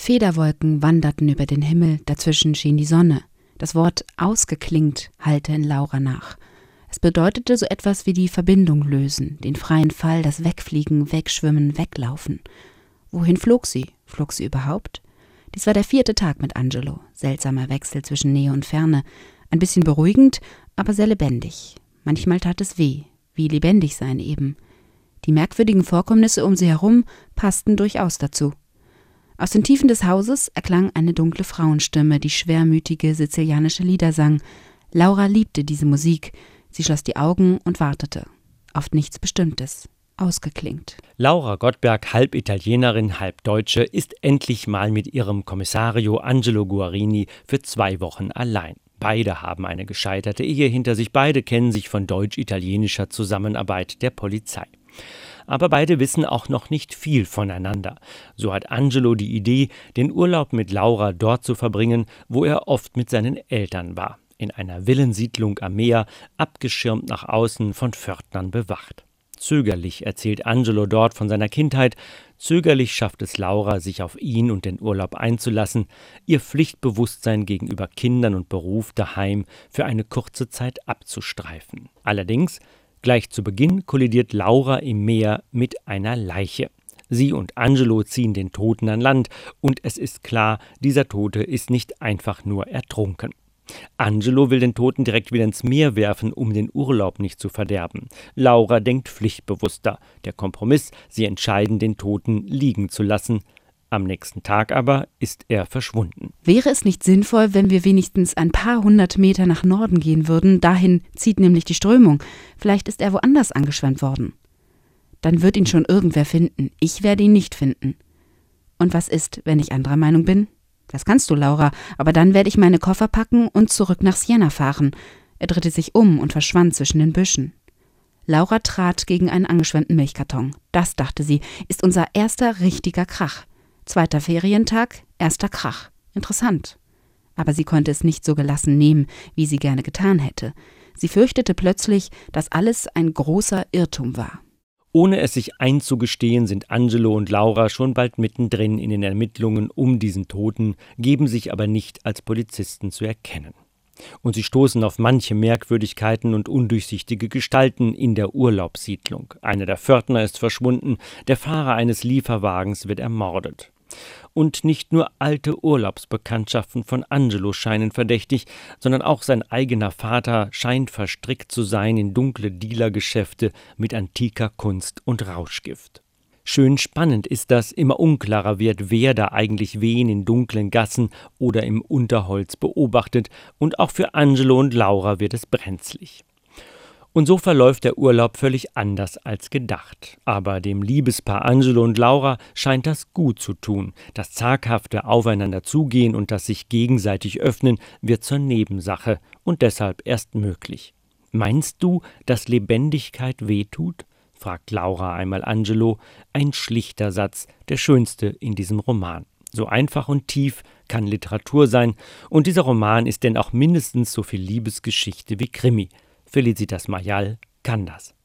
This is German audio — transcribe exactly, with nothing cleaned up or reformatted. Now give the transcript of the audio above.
Federwolken wanderten über den Himmel, dazwischen schien die Sonne. Das Wort ausgeklingt hallte in Laura nach. Es bedeutete so etwas wie die Verbindung lösen, den freien Fall, das Wegfliegen, Wegschwimmen, Weglaufen. Wohin flog sie? Flog sie überhaupt? Dies war der vierte Tag mit Angelo. Seltsamer Wechsel zwischen Nähe und Ferne. Ein bisschen beruhigend, aber sehr lebendig. Manchmal tat es weh, wie lebendig sein eben. Die merkwürdigen Vorkommnisse um sie herum passten durchaus dazu. Aus den Tiefen des Hauses erklang eine dunkle Frauenstimme, die schwermütige sizilianische Lieder sang. Laura liebte diese Musik. Sie schloss die Augen und wartete. Auf nichts Bestimmtes. Ausgeklingt. Laura Gottberg, halb Italienerin, halb Deutsche, ist endlich mal mit ihrem Kommissario Angelo Guarini für zwei Wochen allein. Beide haben eine gescheiterte Ehe hinter sich, beide kennen sich von deutsch-italienischer Zusammenarbeit der Polizei. Aber beide wissen auch noch nicht viel voneinander. So hat Angelo die Idee, den Urlaub mit Laura dort zu verbringen, wo er oft mit seinen Eltern war. In einer Villensiedlung am Meer, abgeschirmt nach außen, von Pförtnern bewacht. Zögerlich erzählt Angelo dort von seiner Kindheit, zögerlich schafft es Laura, sich auf ihn und den Urlaub einzulassen, ihr Pflichtbewusstsein gegenüber Kindern und Beruf daheim für eine kurze Zeit abzustreifen. Allerdings, gleich zu Beginn kollidiert Laura im Meer mit einer Leiche. Sie und Angelo ziehen den Toten an Land und es ist klar, dieser Tote ist nicht einfach nur ertrunken. Angelo will den Toten direkt wieder ins Meer werfen, um den Urlaub nicht zu verderben. Laura denkt pflichtbewusster. Der Kompromiss, sie entscheiden, den Toten liegen zu lassen. Am nächsten Tag aber ist er verschwunden. Wäre es nicht sinnvoll, wenn wir wenigstens ein paar hundert Meter nach Norden gehen würden? Dahin zieht nämlich die Strömung. Vielleicht ist er woanders angeschwemmt worden. Dann wird ihn schon irgendwer finden. Ich werde ihn nicht finden. Und was ist, wenn ich anderer Meinung bin? Das kannst du, Laura, aber dann werde ich meine Koffer packen und zurück nach Siena fahren. Er drehte sich um und verschwand zwischen den Büschen. Laura trat gegen einen angeschwemmten Milchkarton. Das, dachte sie, ist unser erster richtiger Krach. Zweiter Ferientag, erster Krach. Interessant. Aber sie konnte es nicht so gelassen nehmen, wie sie gerne getan hätte. Sie fürchtete plötzlich, dass alles ein großer Irrtum war. Ohne es sich einzugestehen, sind Angelo und Laura schon bald mittendrin in den Ermittlungen um diesen Toten, geben sich aber nicht als Polizisten zu erkennen. Und sie stoßen auf manche Merkwürdigkeiten und undurchsichtige Gestalten in der Urlaubssiedlung. Einer der Pförtner ist verschwunden, der Fahrer eines Lieferwagens wird ermordet. Und nicht nur alte Urlaubsbekanntschaften von Angelo scheinen verdächtig, sondern auch sein eigener Vater scheint verstrickt zu sein in dunkle Dealergeschäfte mit antiker Kunst und Rauschgift. Schön spannend ist das, immer unklarer wird, wer da eigentlich wen in dunklen Gassen oder im Unterholz beobachtet, und auch für Angelo und Laura wird es brenzlig. Und so verläuft der Urlaub völlig anders als gedacht. Aber dem Liebespaar Angelo und Laura scheint das gut zu tun. Das zaghafte Aufeinander zugehen und das sich gegenseitig öffnen wird zur Nebensache und deshalb erst möglich. »Meinst du, dass Lebendigkeit wehtut?« fragt Laura einmal Angelo. Ein schlichter Satz, der schönste in diesem Roman. So einfach und tief kann Literatur sein. Und dieser Roman ist denn auch mindestens so viel Liebesgeschichte wie Krimi. Felicitas Mayall kann das.